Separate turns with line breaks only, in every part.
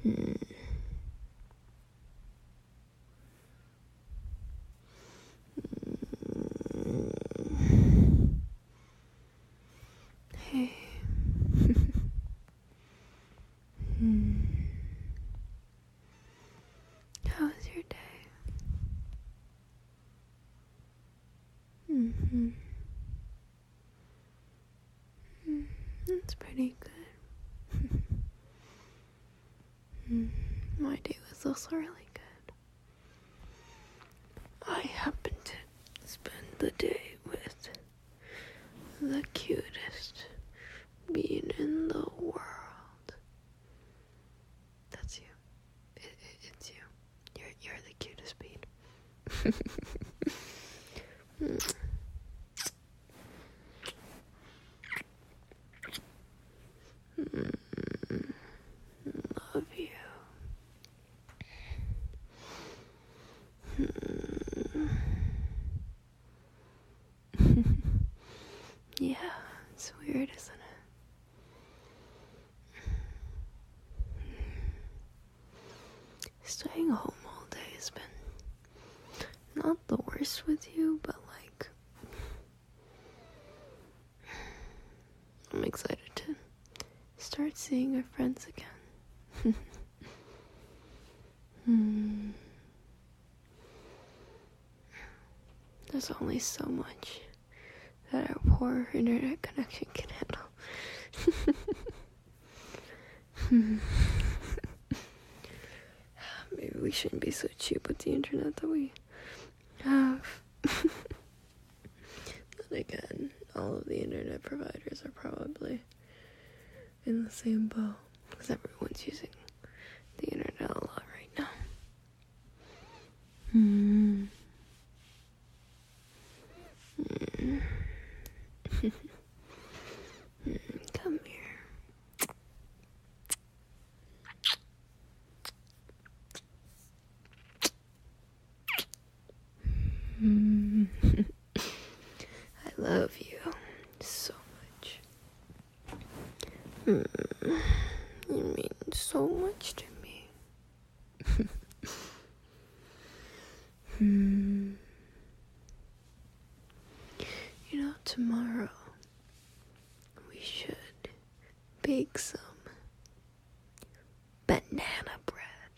Hmm. Hey. How was your day? That's pretty good. My day was also really good. I happened to spend the day with the cutest being in the world. That's you. It's you. You're the cutest bean. Love you. Yeah, it's weird, isn't it? Staying home all day has been not the worst with you, but like, I'm excited to start seeing our friends again. There's only so much that our poor internet connection can handle. Maybe we shouldn't be so cheap with the internet that we have. Then again, all of the internet providers are probably in the same boat, because everyone's using the internet a lot right now. Come here. I love you so much. You mean so much to me. You know, tomorrow we should bake some banana bread.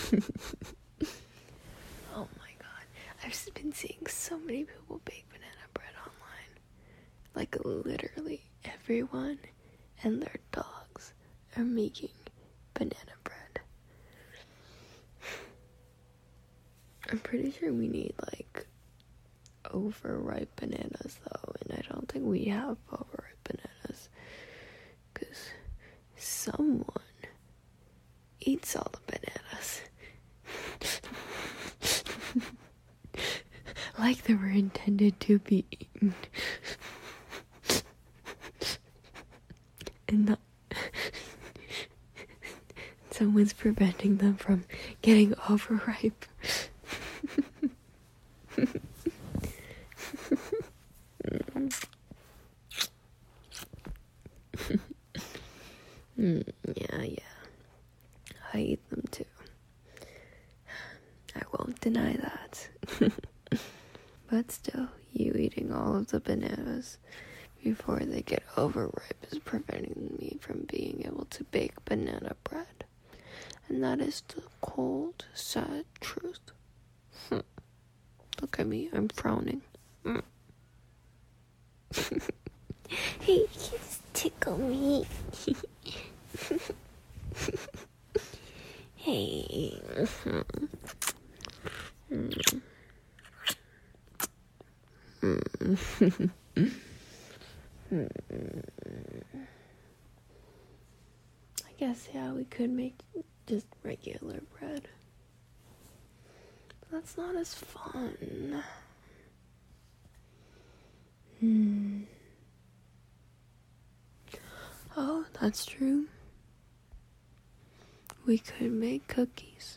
Oh my god, I've been seeing so many people bake banana bread online. Like literally everyone and their dogs are making banana bread. I'm pretty sure we need like overripe bananas though, and I don't think we have overripe bananas, because someone eats all the bananas. Like they were intended to be eaten. And not someone's preventing them from getting overripe. Yeah. I eat them too. I won't deny that. But still, you eating all of the bananas before they get overripe is preventing me from being able to bake banana bread. And that is the cold, sad truth. Look at me, I'm frowning. Hey, just tickle me. Hey. I guess, yeah, we could make just regular bread. But that's not as fun. Oh, that's true. We could make cookies.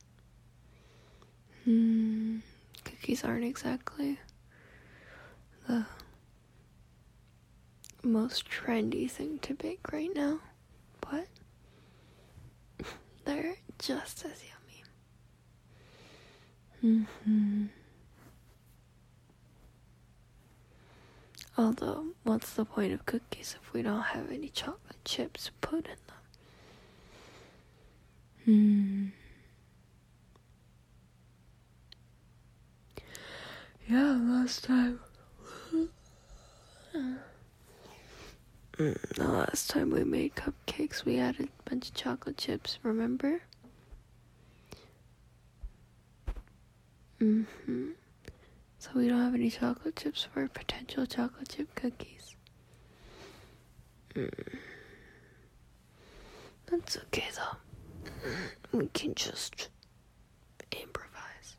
Cookies aren't exactly the most trendy thing to bake right now, but they're just as yummy. Although, what's the point of cookies if we don't have any chocolate chips to put in them? Yeah, last time. The last time we made cupcakes, we added a bunch of chocolate chips, remember? So we don't have any chocolate chips for potential chocolate chip cookies. That's okay though. We can just improvise.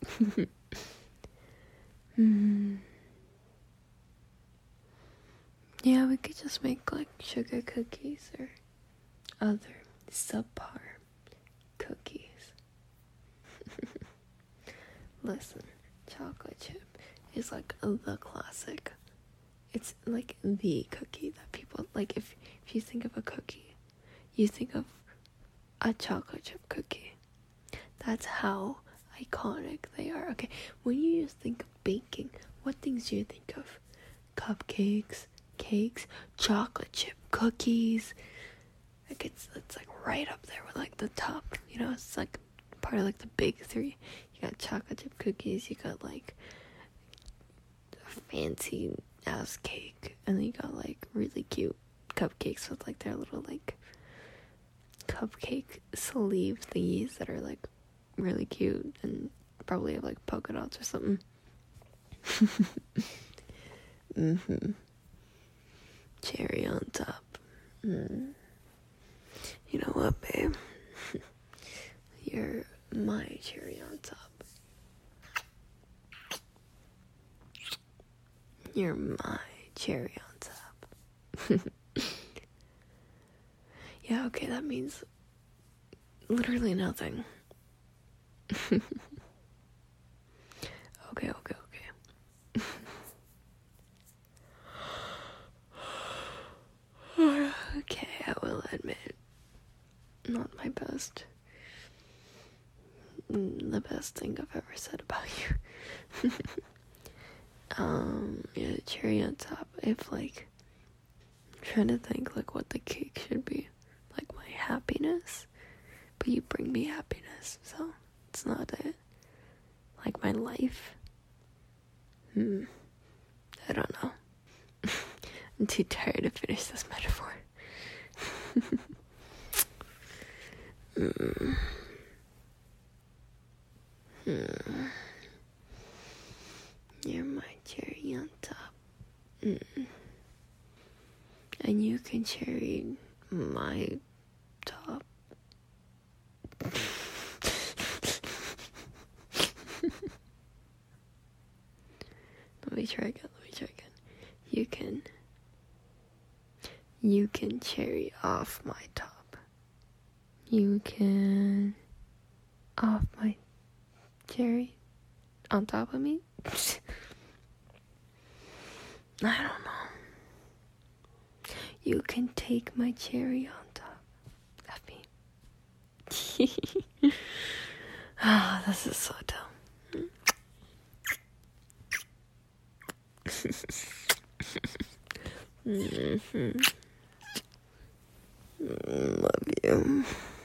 Yeah, we could just make like sugar cookies or other subpar cookies. Listen, chocolate chip is like the classic. It's like the cookie that people like. If you think of a cookie, you think of a chocolate chip cookie. That's how iconic they are. Okay, when you just think of baking, what things do you think of? Cupcakes, cakes, chocolate chip cookies. Like it's like right up there with like the top. You know, it's like part of like the big three. You got chocolate chip cookies. You got like a fancy ass cake, and then you got like really cute cupcakes with like their little like cupcake sleeve thingies that are like really cute and probably have like polka dots or something. Cherry on top. You know what, babe? You're my cherry on top. You're my cherry on top. Yeah, okay, that means literally nothing. Okay. Okay, I will admit, not my best. The best thing I've ever said about you. Yeah, cherry on top. If like, I'm trying to think like what the cake should be. Like my happiness. But you bring me happiness, so it's not it. Like my life. I don't know. I'm too tired to finish this metaphor. You're my cherry on top. And you can cherry my top. Let me try again. You can cherry off my top. You can off my cherry on top of me. I don't know. You can take my cherry on top of me. This is so dumb. Love you.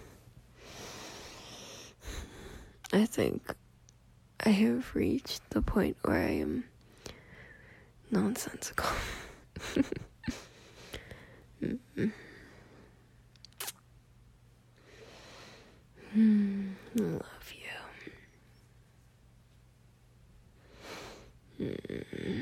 I think I have reached the point where I am nonsensical. Love you.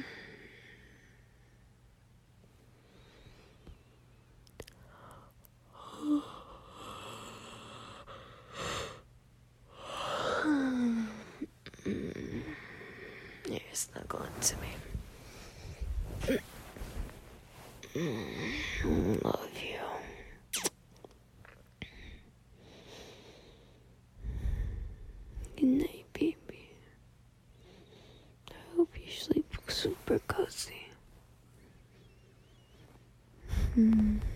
You're snuggling to me. Love you. Good night, baby. I hope you sleep super cozy.